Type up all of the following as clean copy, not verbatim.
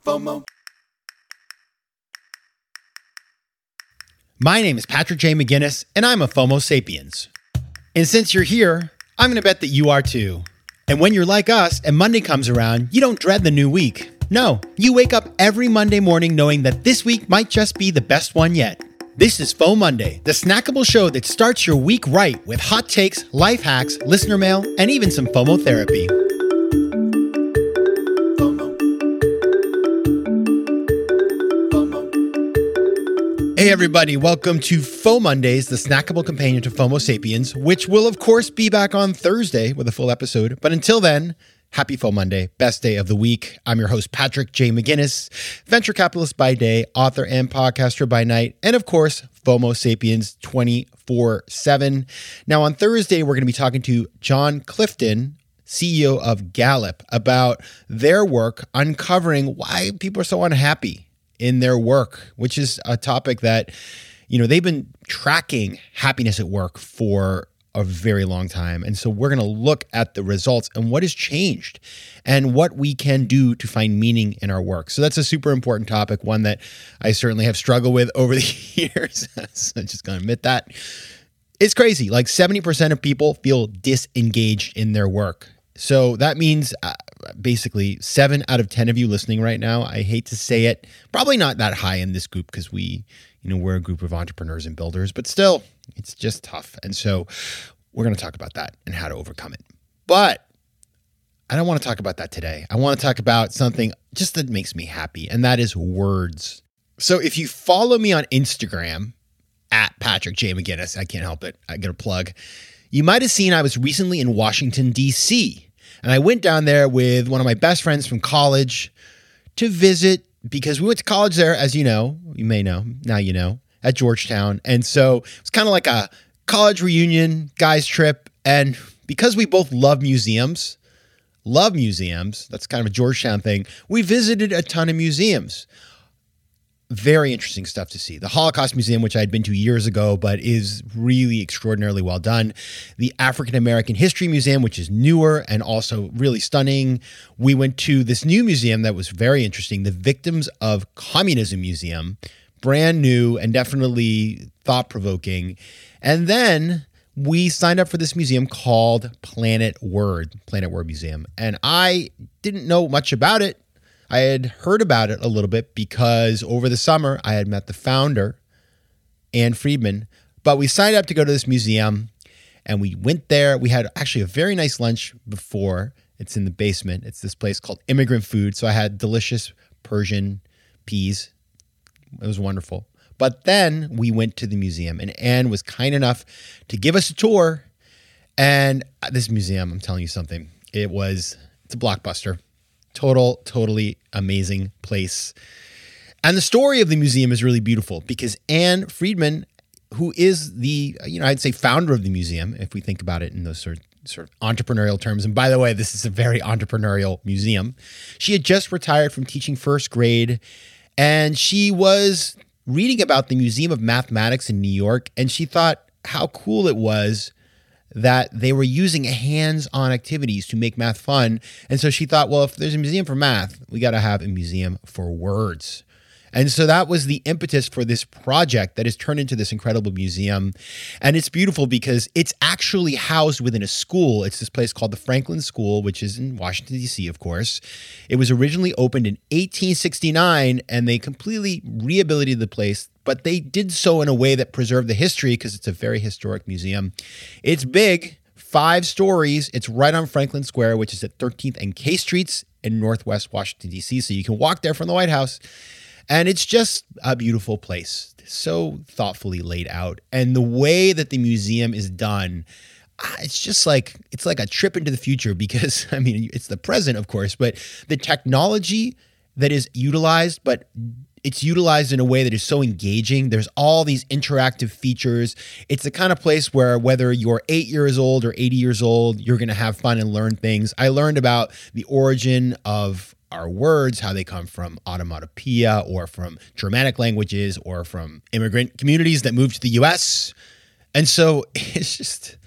FOMO. My name is Patrick J. McGinnis, and I'm a FOMO sapiens. And since you're here, I'm going to bet that you are too. And when you're like us and Monday comes around, you don't dread the new week. No, you wake up every Monday morning knowing that this week might just be the best one yet. This is FOMO Monday, the snackable show that starts your week right with hot takes, life hacks, listener mail, and even some FOMO therapy. Hey everybody, welcome to FOMO Mondays, the snackable companion to FOMO Sapiens, which will of course be back on Thursday with a full episode. But until then, happy FOMO Monday, best day of the week. I'm your host, Patrick J. McGinnis, venture capitalist by day, author and podcaster by night, and of course, FOMO Sapiens 24/7. Now on Thursday, we're going to be talking to John Clifton, CEO of Gallup, about their work uncovering why people are so unhappy in their work, which is a topic that, they've been tracking happiness at work for a very long time. And so we're going to look at the results and what has changed and what we can do to find meaning in our work. So that's a super important topic, one that I certainly have struggled with over the years. So I'm just going to admit that. It's crazy. Like 70% of people feel disengaged in their work. So that means basically 7 out of 10 of you listening right now, I hate to say it, probably not that high in this group because we're a group of entrepreneurs and builders, but still, it's just tough. And so we're going to talk about that and how to overcome it. But I don't want to talk about that today. I want to talk about something just that makes me happy, and that is words. So if you follow me on Instagram, at Patrick J. McGinnis, I can't help it, I get a plug, you might have seen I was recently in Washington, D.C., and I went down there with one of my best friends from college to visit because we went to college there, as you may know, now you know, at Georgetown. And so it's kind of like a college reunion, guys trip. And because we both love museums, that's kind of a Georgetown thing, we visited a ton of museums. Very interesting stuff to see. The Holocaust Museum, which I had been to years ago, but is really extraordinarily well done. The African American History Museum, which is newer and also really stunning. We went to this new museum that was very interesting, the Victims of Communism Museum, brand new and definitely thought-provoking. And then we signed up for this museum called Planet Word Museum. And I didn't know much about it. I had heard about it a little bit because over the summer I had met the founder, Ann Friedman, but we signed up to go to this museum and we went there. We had actually a very nice lunch before. It's in the basement. It's this place called Immigrant Food. So I had delicious Persian peas. It was wonderful. But then we went to the museum and Ann was kind enough to give us a tour. And this museum, I'm telling you something, it's a blockbuster. Totally amazing place. And the story of the museum is really beautiful because Ann Friedman, who is the, I'd say founder of the museum, if we think about it in those sort of entrepreneurial terms. And by the way, this is a very entrepreneurial museum. She had just retired from teaching first grade and she was reading about the Museum of Mathematics in New York. And she thought how cool it was that they were using hands-on activities to make math fun. And so she thought, well, if there's a museum for math, we got to have a museum for words. And so that was the impetus for this project that has turned into this incredible museum. And it's beautiful because it's actually housed within a school. It's this place called the Franklin School, which is in Washington, D.C., of course. It was originally opened in 1869, and they completely rehabilitated the place, but they did so in a way that preserved the history because it's a very historic museum. It's big, 5 stories. It's right on Franklin Square, which is at 13th and K Streets in Northwest Washington, D.C., so you can walk there from the White House. And it's just a beautiful place, so thoughtfully laid out. And the way that the museum is done, it's like a trip into the future because, it's the present, of course, but the technology that is utilized, but it's utilized in a way that is so engaging. There's all these interactive features. It's the kind of place where whether you're 8 years old or 80 years old, you're going to have fun and learn things. I learned about the origin of our words, how they come from onomatopoeia or from Germanic languages or from immigrant communities that moved to the US. And so it's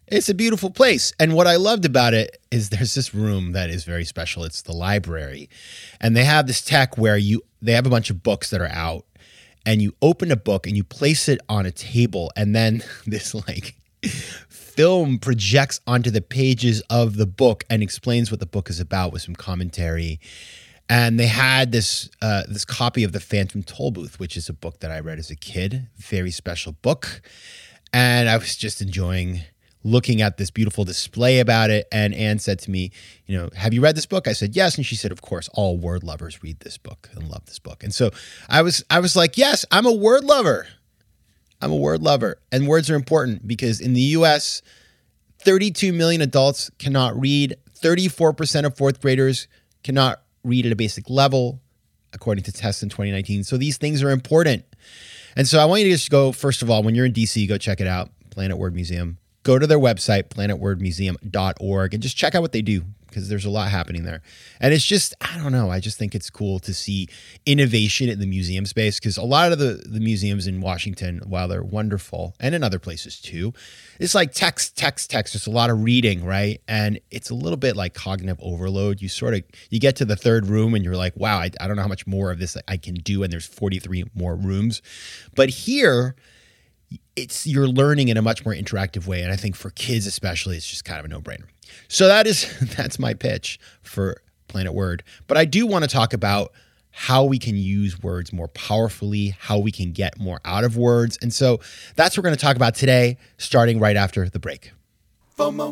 It's a beautiful place. And what I loved about it is there's this room that is very special. It's the library. And they have this tech where they have a bunch of books that are out, and you open a book and you place it on a table, and then this like film projects onto the pages of the book and explains what the book is about with some commentary. And they had this copy of The Phantom Tollbooth, which is a book that I read as a kid, very special book. And I was just enjoying looking at this beautiful display about it. And Anne said to me, have you read this book? I said, yes. And she said, of course, all word lovers read this book and love this book. And so I was like, yes, I'm a word lover. I'm a word lover. And words are important because in the US, 32 million adults cannot read. 34% of fourth graders cannot read at a basic level, according to tests in 2019. So these things are important. And so I want you to just go, first of all, when you're in DC, go check it out, Planet Word Museum. Go to their website, planetwordmuseum.org, and just check out what they do because there's a lot happening there. And it's just, I don't know, I just think it's cool to see innovation in the museum space because a lot of the museums in Washington, while they're wonderful, and in other places too, it's like text. There's a lot of reading, right? And it's a little bit like cognitive overload. You get to the third room and you're like, wow, I don't know how much more of this I can do. And there's 43 more rooms. But here, you're learning in a much more interactive way. And I think for kids especially, it's just kind of a no-brainer. So that's my pitch for Planet Word. But I do want to talk about how we can use words more powerfully, how we can get more out of words. And so that's what we're going to talk about today, starting right after the break. FOMO.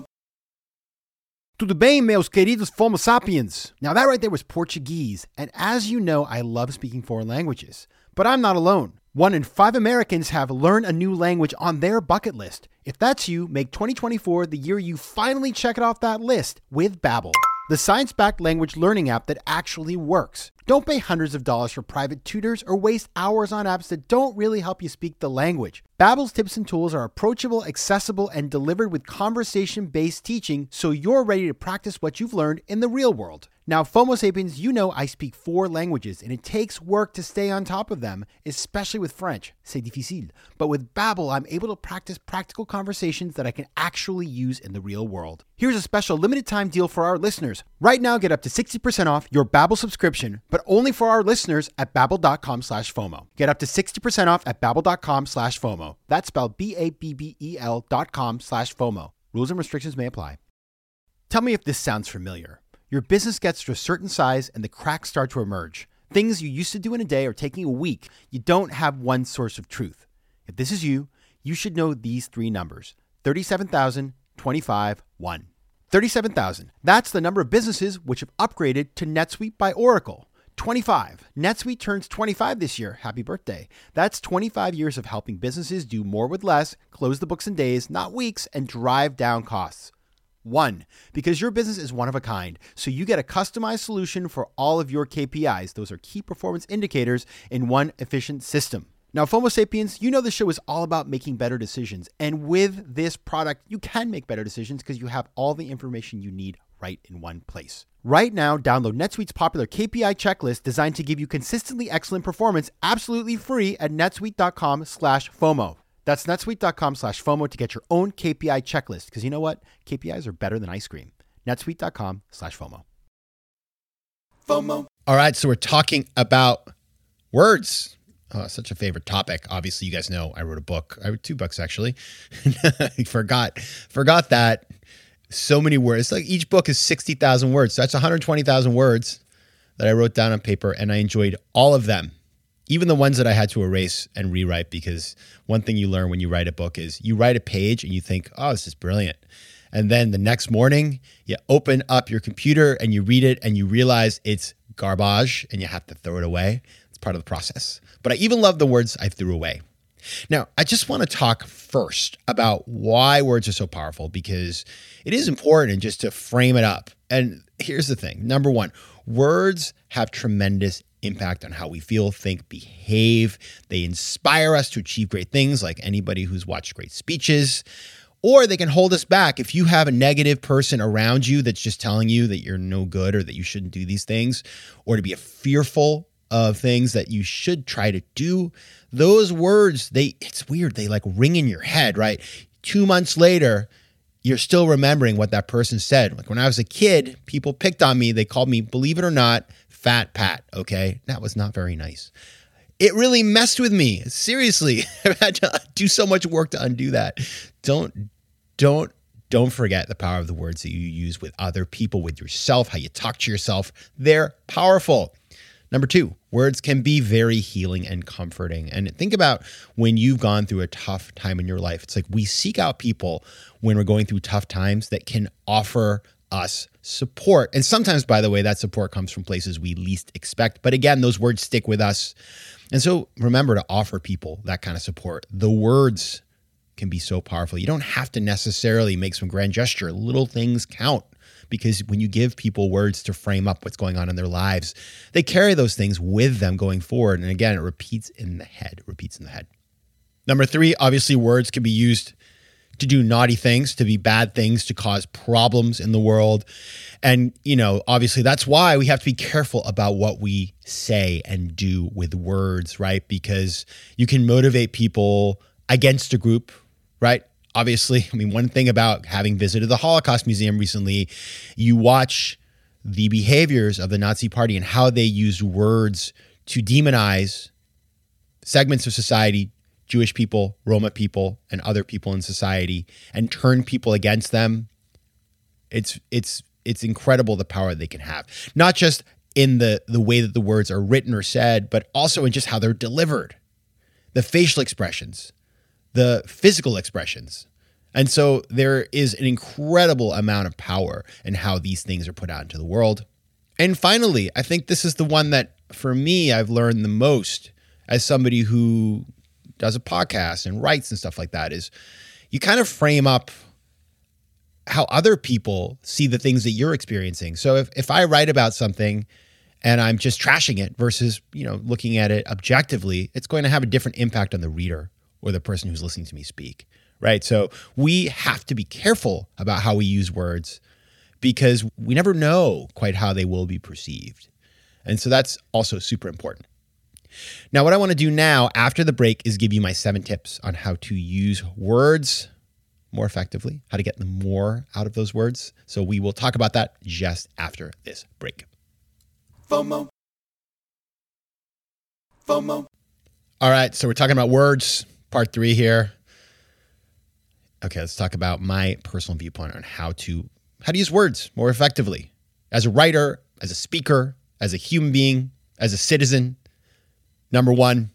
Tudo bem, meus queridos Fomo sapiens? Now that right there was Portuguese. And as you know, I love speaking foreign languages. But I'm not alone. 1 in 5 Americans have learned a new language on their bucket list. If that's you, make 2024 the year you finally check it off that list with Babbel, the science-backed language learning app that actually works. Don't pay hundreds of dollars for private tutors or waste hours on apps that don't really help you speak the language. Babbel's tips and tools are approachable, accessible, and delivered with conversation-based teaching so you're ready to practice what you've learned in the real world. Now, Fomo Sapiens, you know I speak 4 languages, and it takes work to stay on top of them, especially with French. C'est difficile. But with Babbel, I'm able to practice practical conversations that I can actually use in the real world. Here's a special limited-time deal for our listeners. Right now, get up to 60% off your Babbel subscription, but only for our listeners at babbel.com/FOMO. Get up to 60% off at babbel.com/FOMO. That's spelled BABBEL.com/FOMO. Rules and restrictions may apply. Tell me if this sounds familiar. Your business gets to a certain size and the cracks start to emerge. Things you used to do in a day are taking a week. You don't have one source of truth. If this is you, you should know these 3 numbers: 37,000, 25, 1. 37,000. That's the number of businesses which have upgraded to NetSuite by Oracle. 25. NetSuite turns 25 this year. Happy birthday. That's 25 years of helping businesses do more with less, close the books in days, not weeks, and drive down costs. 1, because your business is one of a kind, so you get a customized solution for all of your KPIs. Those are key performance indicators in one efficient system. Now, Fomo Sapiens, you know the show is all about making better decisions. And with this product, you can make better decisions because you have all the information you need right in one place. Right now, download NetSuite's popular KPI checklist designed to give you consistently excellent performance absolutely free at netsuite.com/FOMO. That's netsuite.com/FOMO to get your own KPI checklist. Because you know what? KPIs are better than ice cream. netsuite.com/FOMO. FOMO. All right, so we're talking about words. Oh, such a favorite topic. Obviously, you guys know I wrote a book. I wrote 2 books, actually. I forgot that. So many words. Like each book is 60,000 words. So that's 120,000 words that I wrote down on paper, and I enjoyed all of them. Even the ones that I had to erase and rewrite, because one thing you learn when you write a book is you write a page and you think, oh, this is brilliant. And then the next morning, you open up your computer and you read it and you realize it's garbage and you have to throw it away. It's part of the process. But I even love the words I threw away. Now, I just want to talk first about why words are so powerful, because it is important just to frame it up. And here's the thing. Number 1, words have tremendous impact on how we feel, think, behave. They inspire us to achieve great things, like anybody who's watched great speeches, or they can hold us back. If you have a negative person around you that's just telling you that you're no good or that you shouldn't do these things, or to be fearful of things that you should try to do, those words, it's weird. They like ring in your head, right? 2 months later, you're still remembering what that person said. Like when I was a kid, people picked on me. They called me, believe it or not, Fat Pat. Okay. That was not very nice. It really messed with me. Seriously. I've had to do so much work to undo that. Don't forget the power of the words that you use with other people, with yourself, how you talk to yourself. They're powerful. Number 2, words can be very healing and comforting. And think about when you've gone through a tough time in your life. It's like we seek out people when we're going through tough times that can offer us support. And sometimes, by the way, that support comes from places we least expect. But again, those words stick with us. And so remember to offer people that kind of support. The words can be so powerful. You don't have to necessarily make some grand gesture. Little things count, because when you give people words to frame up what's going on in their lives, they carry those things with them going forward. And again, it repeats in the head. Number 3, obviously words can be used to do naughty things, to be bad things, to cause problems in the world. And, obviously that's why we have to be careful about what we say and do with words, right? Because you can motivate people against a group, right? Obviously, one thing about having visited the Holocaust Museum recently, you watch the behaviors of the Nazi Party and how they used words to demonize segments of society, Jewish people, Roma people, and other people in society, and turn people against them. It's incredible the power they can have, not just in the way that the words are written or said, but also in just how they're delivered, the facial expressions, the physical expressions. And so there is an incredible amount of power in how these things are put out into the world. And finally, I think this is the one that for me, I've learned the most as somebody who does a podcast and writes and stuff like that, is you kind of frame up how other people see the things that you're experiencing. So if I write about something and I'm just trashing it versus, looking at it objectively, it's going to have a different impact on the reader or the person who's listening to me speak, right? So we have to be careful about how we use words because we never know quite how they will be perceived. And so that's also super important. Now, what I want to do now after the break is give you my 7 tips on how to use words more effectively, how to get the more out of those words. So we will talk about that just after this break. FOMO. All right, so we're talking about words, part 3 here. Okay, let's talk about my personal viewpoint on how to use words more effectively as a writer, as a speaker, as a human being, as a citizen. Number 1,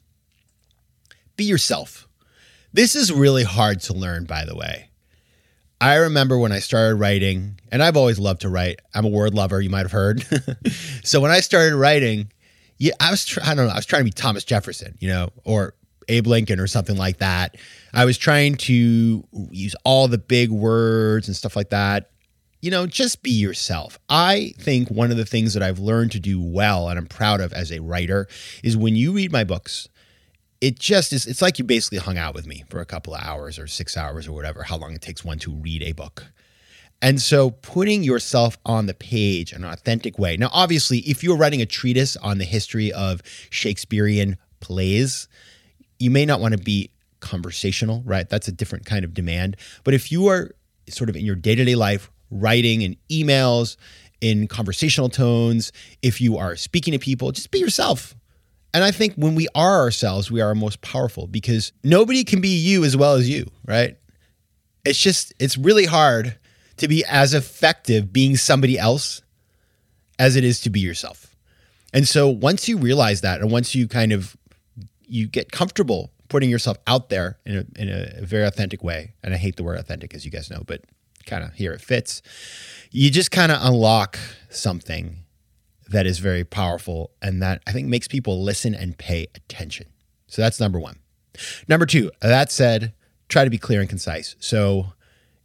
be yourself. This is really hard to learn, by the way. I remember when I started writing, and I've always loved to write. I'm a word lover, you might have heard. So when I started writing, I was trying to be Thomas Jefferson, or Abe Lincoln or something like that. I was trying to use all the big words and stuff like that. Just be yourself. I think one of the things that I've learned to do well and I'm proud of as a writer is when you read my books, it's like you basically hung out with me for a couple of hours or 6 hours or whatever, how long it takes one to read a book. And so putting yourself on the page in an authentic way. Now, obviously, if you're writing a treatise on the history of Shakespearean plays, you may not want to be conversational, right? That's a different kind of demand. But if you are sort of in your day-to-day life, writing in emails, in conversational tones, if you are speaking to people, just be yourself. And I think when we are ourselves, we are our most powerful because nobody can be you as well as you, right? It's really hard to be as effective being somebody else as it is to be yourself. And so once you realize that, and once you you get comfortable putting yourself out there in a very authentic way, and I hate the word authentic, as you guys know, but kind of here it fits, you just kind of unlock something that is very powerful and that I think makes people listen and pay attention. So that's number 1. Number 2, that said, try to be clear and concise. So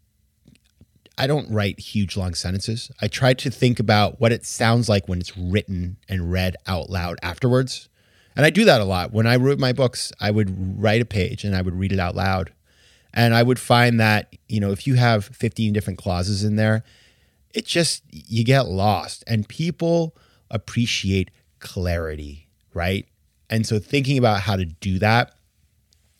I don't write huge long sentences. I try to think about what it sounds like when it's written and read out loud afterwards. And I do that a lot. When I wrote my books, I would write a page and I would read it out loud. And I would find that, if you have 15 different clauses in there, you get lost. And people appreciate clarity, right? And so thinking about how to do that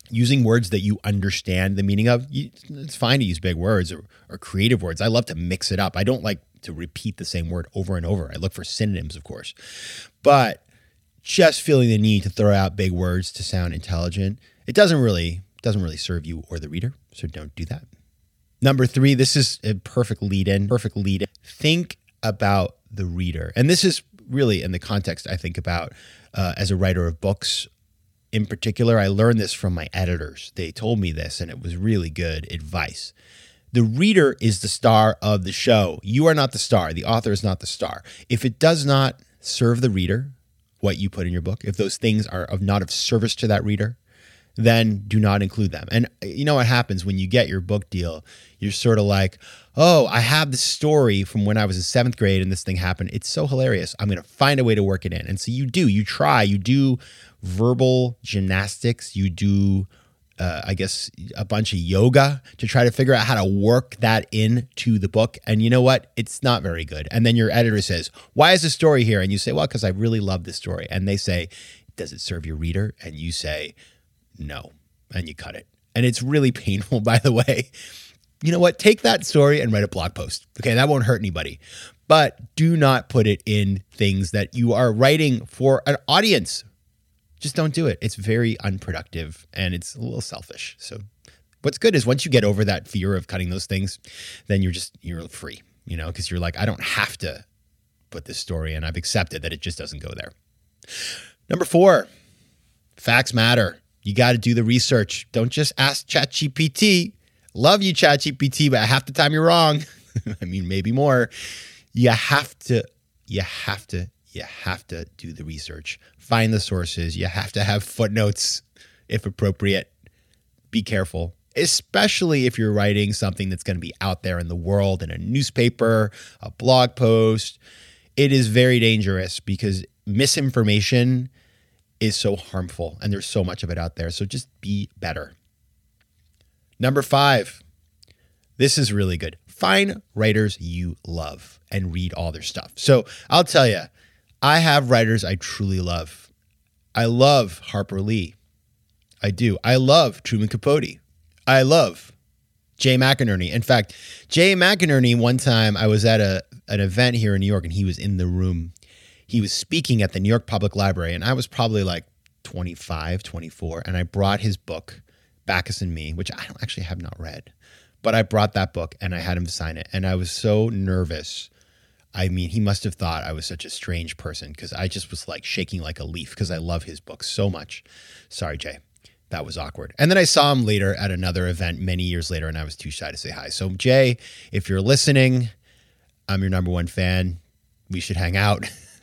using words that you understand the meaning of. It's fine to use big words or creative words. I love to mix it up. I don't like to repeat the same word over and over. I look for synonyms, of course. But just feeling the need to throw out big words to sound intelligent, it doesn't really serve you or the reader. So don't do that. Number 3, this is a perfect lead in. Think about the reader. And this is really in the context I think about as a writer of books. In particular, I learned this from my editors. They told me this, and it was really good advice. The reader is the star of the show. You are not the star. The author is not the star. If it does not serve the reader, what you put in your book, if those things are not of service to that reader, then do not include them. And you know what happens when you get your book deal? You're sort of like, oh, I have this story from when I was in 7th grade and this thing happened. It's so hilarious. I'm going to find a way to work it in. And so you do verbal gymnastics. You do, a bunch of yoga to try to figure out how to work that into the book. And you know what? It's not very good. And then your editor says, why is this story here? And you say, well, because I really love this story. And they say, does it serve your reader? And you say, no. And you cut it. And it's really painful, by the way. You know what? Take that story and write a blog post. Okay, that won't hurt anybody. But do not put it in things that you are writing for an audience. Just don't do it. It's very unproductive and it's a little selfish. So what's good is once you get over that fear of cutting those things, then you're free, because you're like, I don't have to put this story in. I've accepted that it just doesn't go there. Number 4, facts matter. You got to do the research. Don't just ask ChatGPT. Love you, ChatGPT, but half the time you're wrong. I mean, maybe more. You have to do the research. Find the sources. You have to have footnotes if appropriate. Be careful, especially if you're writing something that's going to be out there in the world, in a newspaper, a blog post. It is very dangerous because misinformation is so harmful and there's so much of it out there. So just be better. Number 5, this is really good. Find writers you love and read all their stuff. So I'll tell you, I have writers I truly love. I love Harper Lee. I do. I love Truman Capote. I love Jay McInerney. In fact, Jay McInerney, one time I was at an event here in New York and he was in the room. He was speaking at the New York Public Library and I was probably like 25, 24. And I brought his book, Bacchus and Me, which I actually have not read. But I brought that book and I had him sign it. And I was so nervous. I mean, he must have thought I was such a strange person because I just was like shaking like a leaf because I love his book so much. Sorry, Jay. That was awkward. And then I saw him later at another event many years later and I was too shy to say hi. So Jay, if you're listening, I'm your number 1 fan. We should hang out.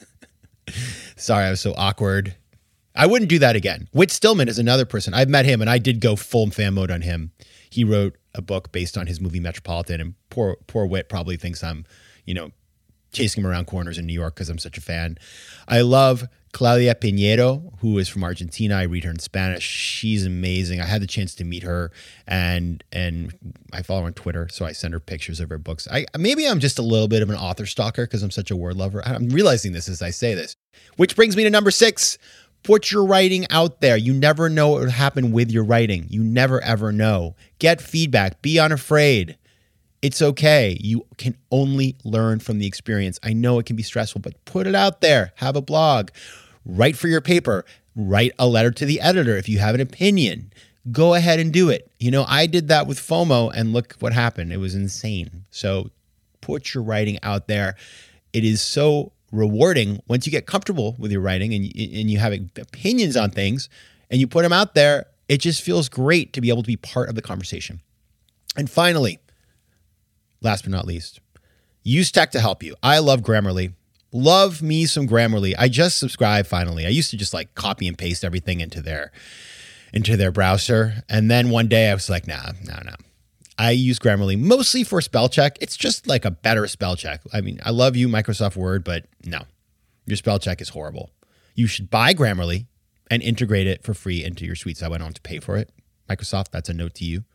Sorry, I was so awkward. I wouldn't do that again. Whit Stillman is another person. I've met him and I did go full fan mode on him. He wrote a book based on his movie Metropolitan and poor Whit probably thinks I'm, chasing him around corners in New York because I'm such a fan. I love Claudia Piñeiro, who is from Argentina. I read her in Spanish. She's amazing. I had the chance to meet her and I follow her on Twitter, so I send her pictures of her books. Maybe I'm just a little bit of an author stalker because I'm such a word lover. I'm realizing this as I say this, which brings me to number 6. Put your writing out there. You never know what will happen with your writing. You never, ever know. Get feedback. Be unafraid. It's okay. You can only learn from the experience. I know it can be stressful, but put it out there. Have a blog. Write for your paper. Write a letter to the editor if you have an opinion. Go ahead and do it. I did that with FOMO and look what happened. It was insane. So put your writing out there. It is so rewarding once you get comfortable with your writing and you have opinions on things and you put them out there. It just feels great to be able to be part of the conversation. And finally, last but not least, use tech to help you. I love Grammarly. Love me some Grammarly. I just subscribed finally. I used to just like copy and paste everything into their browser. And then one day I was like, no. I use Grammarly mostly for spell check. It's just like a better spell check. I mean, I love you, Microsoft Word, but no, your spell check is horrible. You should buy Grammarly and integrate it for free into your suite so I don't have to pay for it. Microsoft, that's a note to you.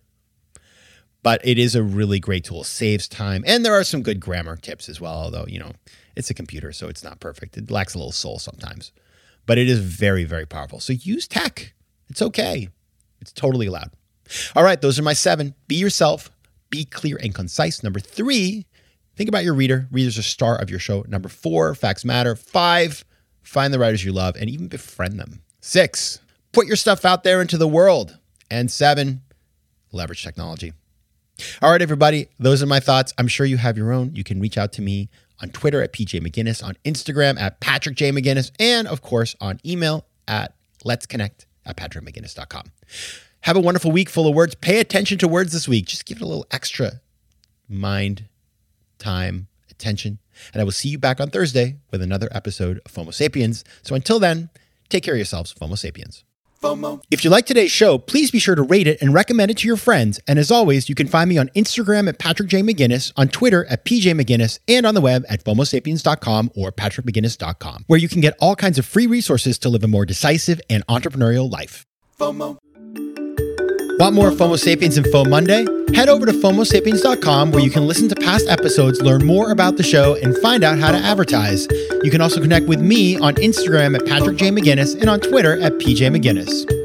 But it is a really great tool. Saves time. And there are some good grammar tips as well, although, it's a computer, so it's not perfect. It lacks a little soul sometimes. But it is very, very powerful. So use tech. It's okay. It's totally allowed. All right, those are my 7. Be yourself. Be clear and concise. Number 3, think about your reader. Readers are star of your show. Number 4, facts matter. 5, find the writers you love and even befriend them. 6, put your stuff out there into the world. And 7, leverage technology. All right, everybody, those are my thoughts. I'm sure you have your own. You can reach out to me on Twitter at PJ McGinnis, on Instagram at Patrick J. McGinnis, and of course on email at letsconnect@patrickmcginnis.com. Have a wonderful week full of words. Pay attention to words this week. Just give it a little extra mind, time, attention. And I will see you back on Thursday with another episode of FOMO Sapiens. So until then, take care of yourselves, FOMO Sapiens. FOMO. If you like today's show, please be sure to rate it and recommend it to your friends. And as always, you can find me on Instagram at Patrick J. McGinnis, on Twitter at PJ McGinnis, and on the web at FOMOSapiens.com or PatrickMcGinnis.com, where you can get all kinds of free resources to live a more decisive and entrepreneurial life. FOMO. Want more FOMO Sapiens and FOMO Monday? Head over to FOMOSapiens.com where you can listen to past episodes, learn more about the show, and find out how to advertise. You can also connect with me on Instagram at Patrick J. McGinnis and on Twitter at PJ McGinnis.